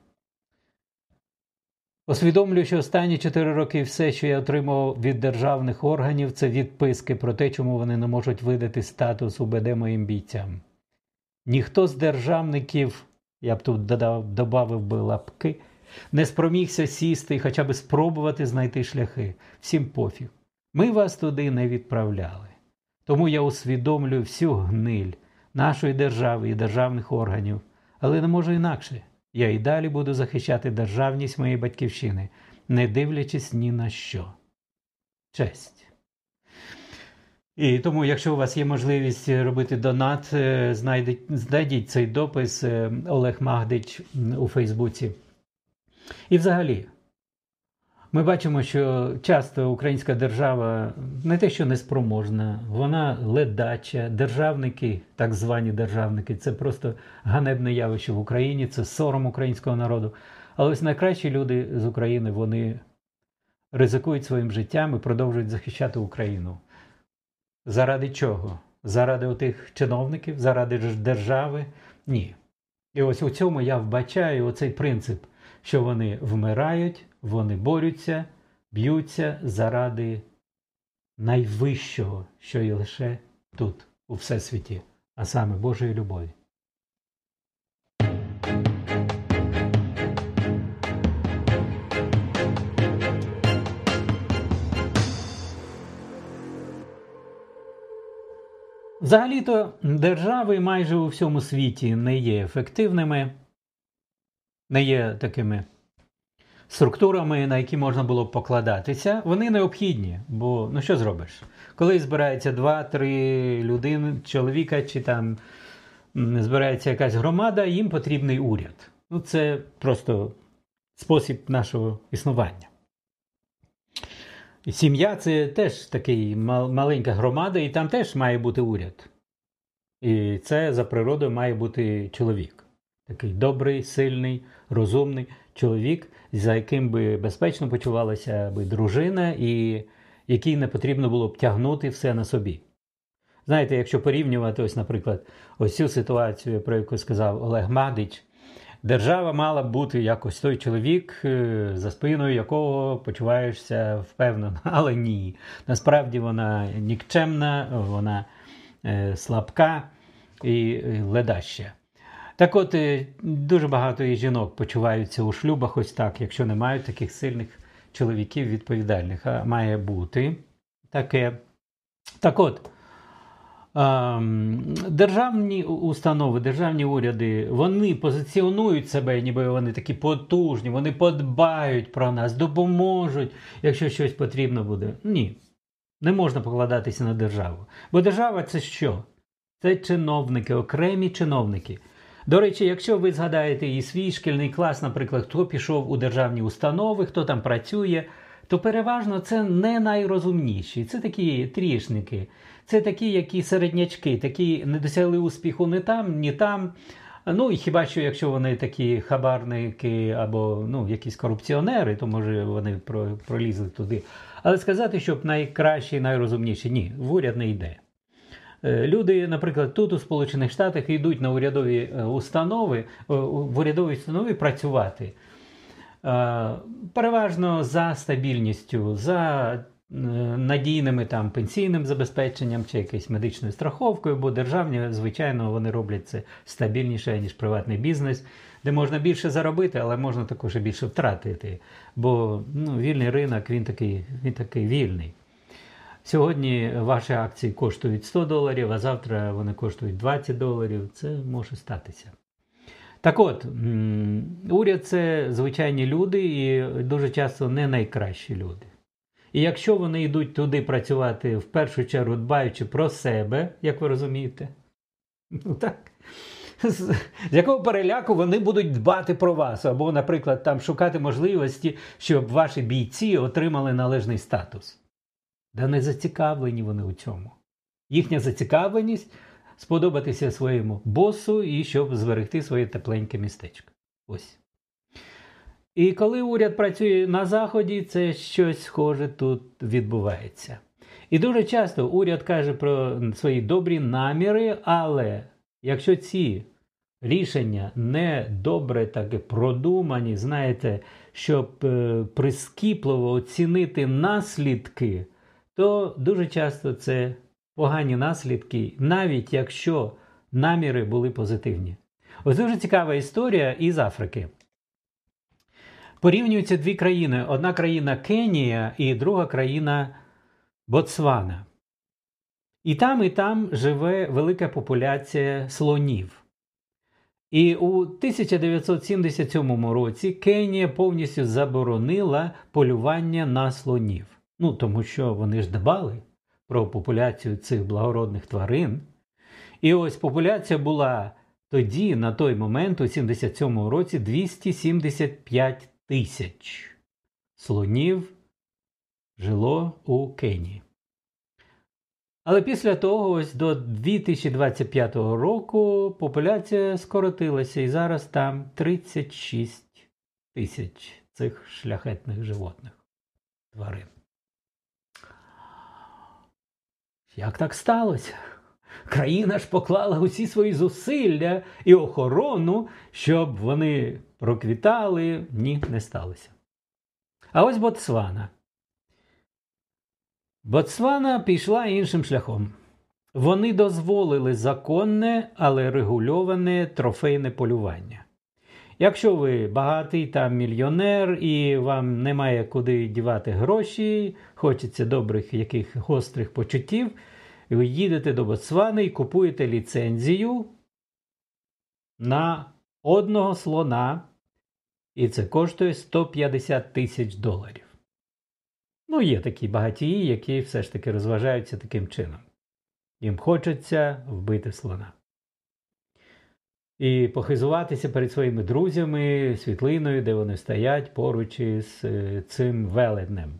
Усвідомлюю, що останні чотири роки все, що я отримав від державних органів, це відписки про те, чому вони не можуть видати статус УБД моїм бійцям. Ніхто з державників, я б тут додав, додав би лапки, не спромігся сісти і хоча б спробувати знайти шляхи. Всім пофіг. Ми вас туди не відправляли. Тому я усвідомлюю всю гниль нашої держави і державних органів. Але не можу інакше. Я і далі буду захищати державність моєї батьківщини, не дивлячись ні на що. Честь. І тому, якщо у вас є можливість робити донат, знайдіть, знайдіть цей допис Олег Магдич у Фейсбуці. І взагалі, ми бачимо, що часто українська держава не те, що неспроможна, вона ледача. Державники, так звані державники, це просто ганебне явище в Україні, це сором українського народу. Але ось найкращі люди з України, вони ризикують своїм життям і продовжують захищати Україну. Заради чого? Заради отих чиновників? Заради держави? Ні. І ось у цьому я вбачаю оцей принцип, що вони вмирають, вони борються, б'ються заради найвищого, що є лише тут, у всесвіті, а саме Божої любові. Взагалі-то держави майже у всьому світі не є ефективними, не є такими структурами, на які можна було б покладатися. Вони необхідні, бо ну що зробиш? Коли збирається два-три людини, чоловіка, чи там збирається якась громада, їм потрібний уряд. Ну це просто спосіб нашого існування. Сім'я – це теж такий маленька громада, і там теж має бути уряд. І це за природою має бути чоловік. Такий добрий, сильний, розумний чоловік, за яким би безпечно почувалася би дружина, і який не потрібно було б тягнути все на собі. Знаєте, якщо порівнювати, ось, наприклад, ось цю ситуацію, про яку сказав Олег Магдич, держава мала б бути якось той чоловік, за спиною якого почуваєшся впевнено, але ні. Насправді вона нікчемна, вона е, слабка і ледаща. Так от, дуже багато і жінок почуваються у шлюбах ось так, якщо не мають таких сильних чоловіків відповідальних. А має бути таке. Так от, державні установи, державні уряди, вони позиціонують себе, ніби вони такі потужні, вони подбають про нас, допоможуть, якщо щось потрібно буде. Ні. Не можна покладатися на державу. Бо держава – це що? Це чиновники, окремі чиновники. До речі, якщо ви згадаєте і свій шкільний клас, наприклад, хто пішов у державні установи, хто там працює, то переважно це не найрозумніші. Це такі трішники, це такі, які середнячки, такі не досягли успіху ні там, ні там. Ну, і хіба що, якщо вони такі хабарники або ну, якісь корупціонери, то, може, вони пролізли туди. Але сказати, щоб найкращі, найрозумніші, ні, в уряд не йде. Люди, наприклад, тут у Сполучених Штатах йдуть на урядові установи, в урядовій установі працювати. Переважно за стабільністю, за надійними там пенсійним забезпеченням чи якоюсь медичною страховкою, бо державні, звичайно, вони роблять це стабільніше, ніж приватний бізнес, де можна більше заробити, але можна також і більше втратити. Бо ну, вільний ринок, він такий, він такий вільний. Сьогодні ваші акції коштують сто доларів, а завтра вони коштують двадцять доларів. Це може статися. Так от, уряд – це звичайні люди і дуже часто не найкращі люди. І якщо вони йдуть туди працювати, в першу чергу дбаючи про себе, як ви розумієте, ну так, з якого переляку вони будуть дбати про вас, або, наприклад, там шукати можливості, щоб ваші бійці отримали належний статус. Да не зацікавлені вони у цьому. Їхня зацікавленість – сподобатися своєму босу і щоб зберегти своє тепленьке містечко. Ось. І коли уряд працює на Заході, це щось схоже тут відбувається. І дуже часто уряд каже про свої добрі наміри, але якщо ці рішення не добре так і продумані, знаєте, щоб прискіпливо оцінити наслідки, то дуже часто це погані наслідки, навіть якщо наміри були позитивні. Ось дуже цікава історія із Африки. Порівнюються дві країни. Одна країна Кенія і друга країна Ботсвана. І там, і там живе велика популяція слонів. І у тисяча дев'ятсот сімдесят сьомому році Кенія повністю заборонила полювання на слонів. Ну, тому що вони ж дбали про популяцію цих благородних тварин. І ось популяція була тоді, на той момент, у сімдесят сьомому році, двісті сімдесят п'ять тисяч слонів жило у Кенії. Але після того, ось до дві тисячі двадцять п'ятого року, популяція скоротилася, і зараз там тридцять шість тисяч цих шляхетних животних, тварин. Як так сталося? Країна ж поклала усі свої зусилля і охорону, щоб вони проквітали. Ні, не сталося. А ось Ботсвана. Ботсвана пішла іншим шляхом. Вони дозволили законне, але регульоване трофейне полювання. Якщо ви багатий там мільйонер і вам немає куди дівати гроші, хочеться добрих яких гострих почуттів, ви їдете до Ботсвани і купуєте ліцензію на одного слона, і це коштує сто п'ятдесят тисяч доларів. Ну, є такі багатії, які все ж таки розважаються таким чином. Їм хочеться вбити слона. І похизуватися перед своїми друзями світлиною, де вони стоять поруч із цим велетнем.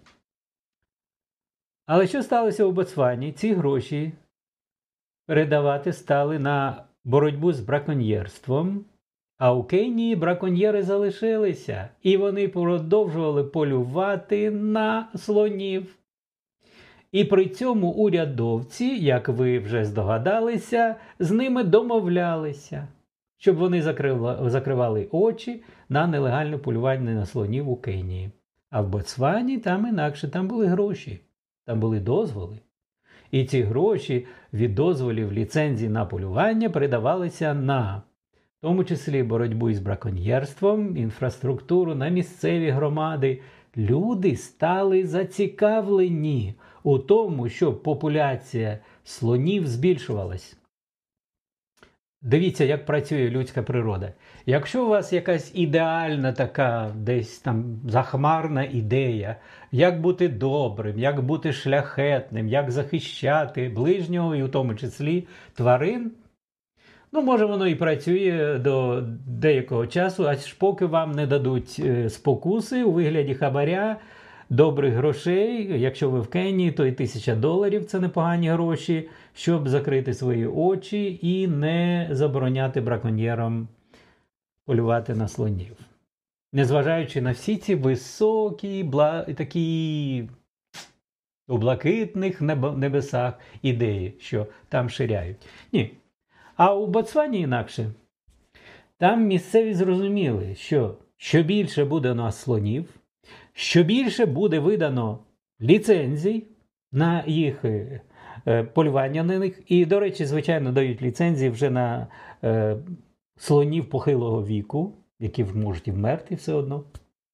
Але що сталося у Ботсвані? Ці гроші передавати стали на боротьбу з браконьєрством, а у Кенії браконьєри залишилися, і вони продовжували полювати на слонів. І при цьому урядовці, як ви вже здогадалися, з ними домовлялися, щоб вони закривали очі на нелегальне полювання на слонів у Кенії. А в Ботсвані там інакше, там були гроші, там були дозволи. І ці гроші від дозволів ліцензій на полювання передавалися на, в тому числі, боротьбу із браконьєрством, інфраструктуру, на місцеві громади. Люди стали зацікавлені у тому, щоб популяція слонів збільшувалась. дивіться, як працює людська природа. Якщо у вас якась ідеальна така десь там захмарна ідея, як бути добрим, як бути шляхетним, як захищати ближнього і в тому числі тварин, ну, може, воно і працює до деякого часу, аж поки вам не дадуть спокуси у вигляді хабаря, добрих грошей. Якщо ви в Кенії, то і тисяча доларів – це непогані гроші, щоб закрити свої очі і не забороняти браконьєрам полювати на слонів. Незважаючи на всі ці високі, бла... такі у блакитних небесах ідеї, що там ширяють. Ні. А у Ботсвані інакше. Там місцеві зрозуміли, що що більше буде у нас слонів, що більше буде видано ліцензій на їх е, полювання на них. І, до речі, звичайно, дають ліцензії вже на е, слонів похилого віку, які можуть і вмерти все одно.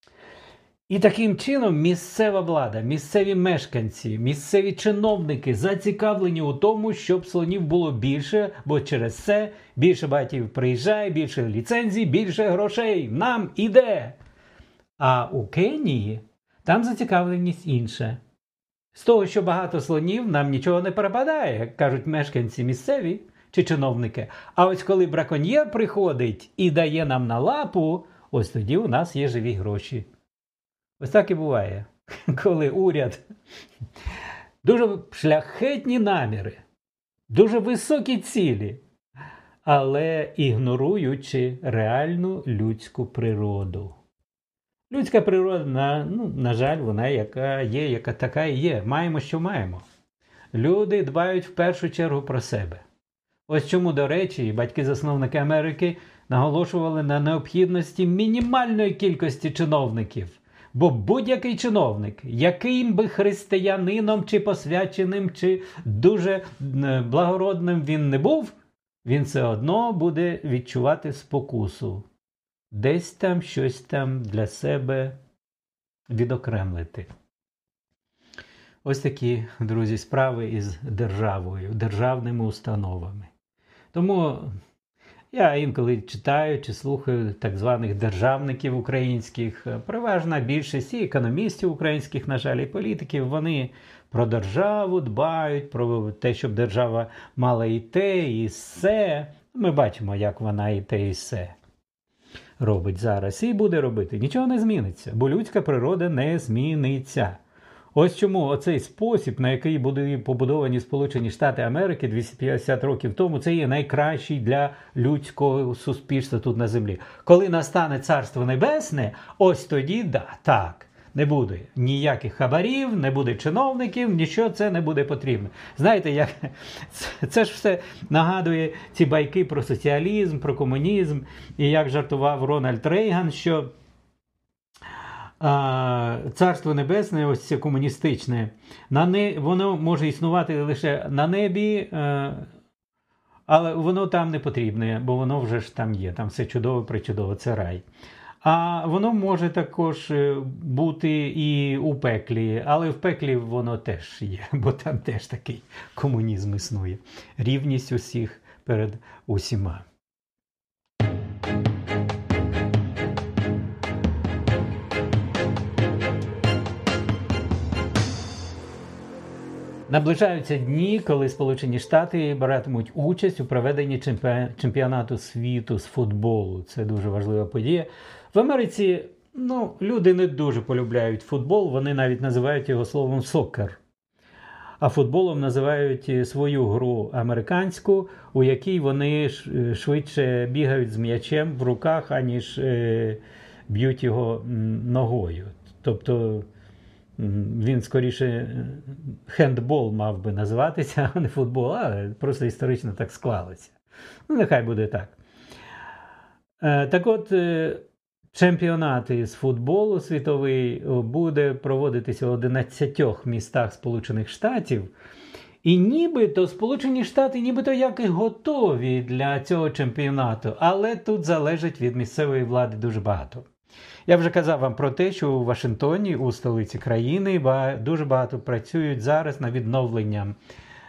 І таким чином місцева влада, місцеві мешканці, місцеві чиновники зацікавлені у тому, щоб слонів було більше, бо через це більше батьків приїжджає, більше ліцензій, більше грошей. Нам іде! А у Кенії там зацікавленість інша. З того, що багато слонів, нам нічого не перепадає, як кажуть мешканці місцеві чи чиновники. А ось коли браконьєр приходить і дає нам на лапу, ось тоді у нас є живі гроші. Ось так і буває, коли уряд дуже шляхетні наміри, дуже високі цілі, але ігноруючи реальну людську природу. Людська природа, на, ну, на жаль, вона яка є, яка така і є. Маємо, що маємо. Люди дбають в першу чергу про себе. Ось чому, до речі, батьки-засновники Америки наголошували на необхідності мінімальної кількості чиновників. Бо будь-який чиновник, яким би християнином, чи посвяченим, чи дуже благородним він не був, він все одно буде відчувати спокусу. Десь там щось там для себе відокремлити. Ось такі, друзі, справи із державою, державними установами. Тому я інколи читаю чи слухаю так званих державників українських. Переважна більшість і економістів українських, на жаль, і політиків, вони про державу дбають, про те, щоб держава мала і те, і все. Ми бачимо, як вона і те, і все робить зараз. І буде робити. Нічого не зміниться, бо людська природа не зміниться. Ось чому оцей спосіб, на який були побудовані Сполучені Штати Америки двісті п'ятдесят років тому, це є найкращий для людського суспільства тут на землі. Коли настане Царство Небесне, ось тоді, да, так, не буде ніяких хабарів, не буде чиновників, нічого це не буде потрібно. Знаєте, як це, це ж все нагадує ці байки про соціалізм, про комунізм, і як жартував Рональд Рейган, що Царство Небесне, ось це комуністичне, на не, воно може існувати лише на небі, але воно там не потрібне, бо воно вже ж там є, там все чудово, причудово, це рай. А воно може також бути і у пеклі, але в пеклі воно теж є, бо там теж такий комунізм існує. Рівність усіх перед усіма. Наближаються дні, коли Сполучені Штати братимуть участь у проведенні чемпіонату світу з футболу. Це дуже важлива подія. В Америці, ну, люди не дуже полюбляють футбол, вони навіть називають його словом «сокер». А футболом називають свою гру американську, у якій вони швидше бігають з м'ячем в руках, аніж е, б'ють його ногою. Тобто він скоріше хендбол мав би називатися, а не футбол, але просто історично так склалося. Ну, нехай буде так. Так от, чемпіонати з футболу світовий буде проводитися в одинадцятьох містах Сполучених Штатів. І нібито Сполучені Штати нібито як і готові для цього чемпіонату, але тут залежить від місцевої влади дуже багато. Я вже казав вам про те, що у Вашингтоні, у столиці країни, дуже багато працюють зараз над відновленням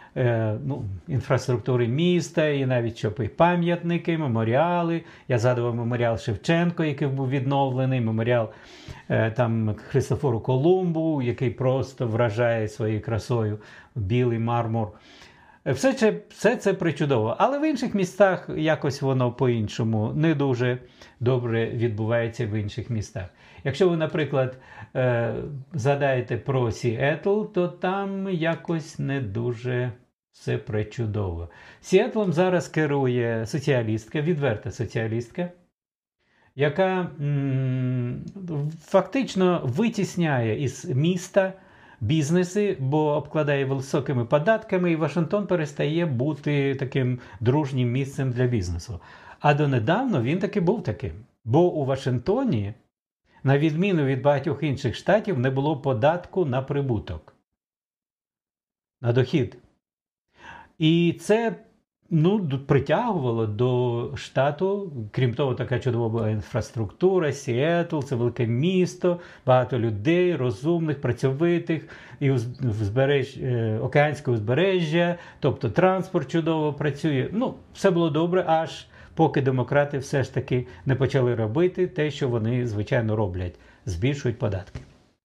е, ну, інфраструктури міста, і навіть щоб і пам'ятники, меморіали. Я згадував меморіал Шевченко, який був відновлений, меморіал е, там Христофору Колумбу, який просто вражає своєю красою, білий мармур. Все це, все це причудово. Але в інших містах якось воно по-іншому не дуже добре відбувається в інших містах. Якщо ви, наприклад, згадаєте про Сіетл, то там якось не дуже все причудово. Сіетлом зараз керує соціалістка, відверта соціалістка, яка м- фактично витісняє із міста бізнеси, бо обкладає високими податками, і Вашингтон перестає бути таким дружнім місцем для бізнесу. А донедавна він таки був таким. Бо у Вашингтоні, на відміну від багатьох інших штатів, не було податку на прибуток, на дохід. І це ну, притягувало до штату, крім того, така чудова була інфраструктура, Сіетл, це велике місто, багато людей, розумних, працьовитих, і узбереж... океанське узбережжя, тобто транспорт чудово працює. Ну, все було добре, аж поки демократи все ж таки не почали робити те, що вони, звичайно, роблять, збільшують податки.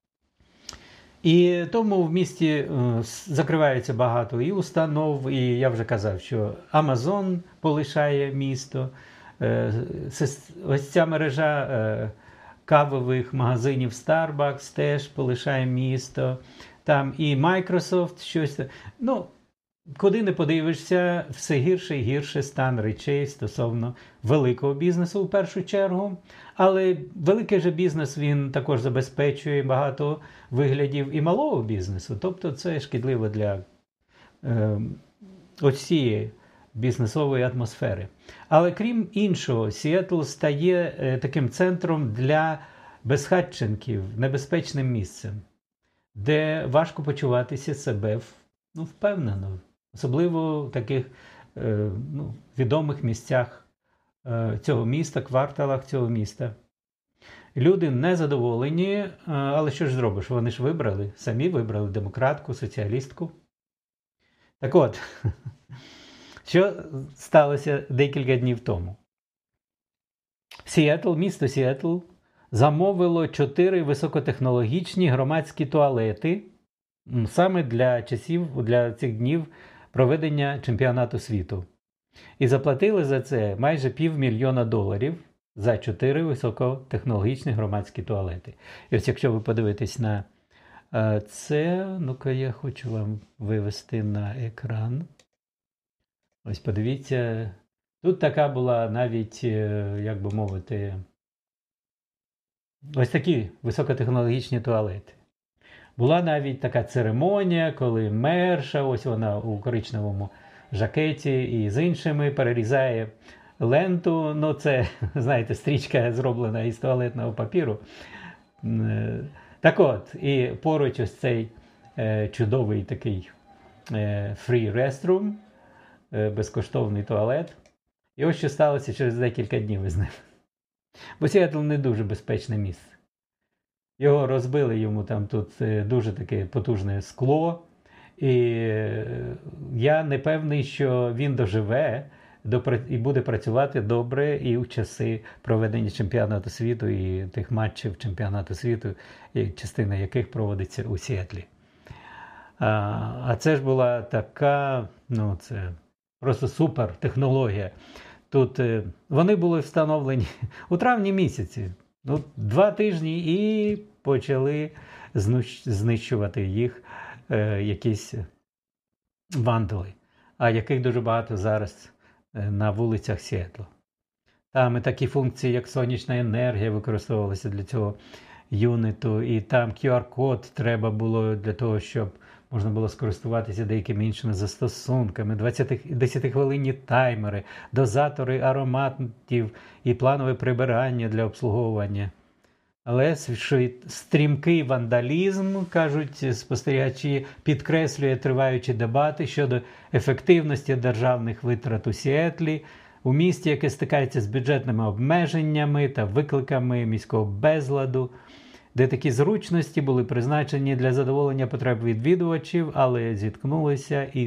І тому в місті е, закривається багато і установ, і я вже казав, що Amazon полишає місто, е, ось ця мережа е, кавових магазинів Starbucks теж полишає місто, там і Microsoft щось. Ну, куди не подивишся, все гірше і гірше стан речей стосовно великого бізнесу в першу чергу. Але великий же бізнес, він також забезпечує багато виглядів і малого бізнесу. Тобто це шкідливо для е, ось цієї бізнесової атмосфери. Але крім іншого, Сіетл стає е, таким центром для безхатченків, небезпечним місцем, де важко почуватися себе ну, впевнено. Особливо в таких е, ну, відомих місцях е, цього міста, кварталах цього міста. Люди незадоволені, е, але що ж зробиш? Вони ж вибрали, самі вибрали демократку, соціалістку. Так от, що сталося декілька днів тому? Сіетл, місто Сіетл замовило чотири високотехнологічні громадські туалети саме для часів, для цих днів проведення чемпіонату світу. І заплатили за це майже півмільйона доларів за чотири високотехнологічні громадські туалети. І ось якщо ви подивитесь на це, ну-ка я хочу вам вивести на екран. Ось подивіться, тут така була навіть, як би мовити, ось такі високотехнологічні туалети. Була навіть така церемонія, коли мерша, ось вона у коричневому жакеті і з іншими перерізає ленту. Ну це, знаєте, стрічка зроблена із туалетного папіру. Так от, і поруч ось цей е, чудовий такий е, free restroom, е, безкоштовний туалет. І ось що сталося через декілька днів із ним. Бо Сіетл не дуже безпечне місце. Його розбили, йому там тут дуже таке потужне скло. І я не певний, що він доживе і буде працювати добре і в часи проведення чемпіонату світу і тих матчів чемпіонату світу, частина яких проводиться у Сіетлі. А, а це ж була така, ну це просто супер технологія. Тут вони були встановлені у травні місяці. Ну, два тижні і почали знищувати їх е, якісь вандали, а яких дуже багато зараз е, на вулицях Сіетла. Там і такі функції, як сонячна енергія, використовувалися для цього юніту, і там кю ар-код треба було для того, щоб можна було скористуватися деякими іншими застосунками, десятихвилинні таймери, дозатори ароматів і планове прибирання для обслуговування. Але стрімкий вандалізм, кажуть спостерігачі, підкреслює триваючі дебати щодо ефективності державних витрат у Сіетлі, у місті, яке стикається з бюджетними обмеженнями та викликами міського безладу, де такі зручності були призначені для задоволення потреб відвідувачів, але зіткнулися із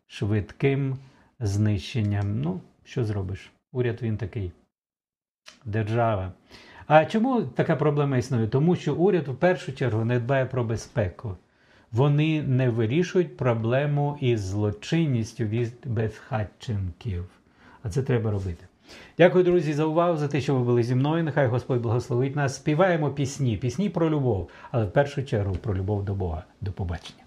швидким знищенням. Ну, що зробиш? Уряд він такий. Держава. А чому така проблема існує? Тому що уряд в першу чергу не дбає про безпеку. Вони не вирішують проблему із злочинністю від безхатченків. А це треба робити. Дякую, друзі, за увагу, за те, що ви були зі мною. Нехай Господь благословить нас. Співаємо пісні. Пісні про любов, але в першу чергу про любов до Бога. До побачення.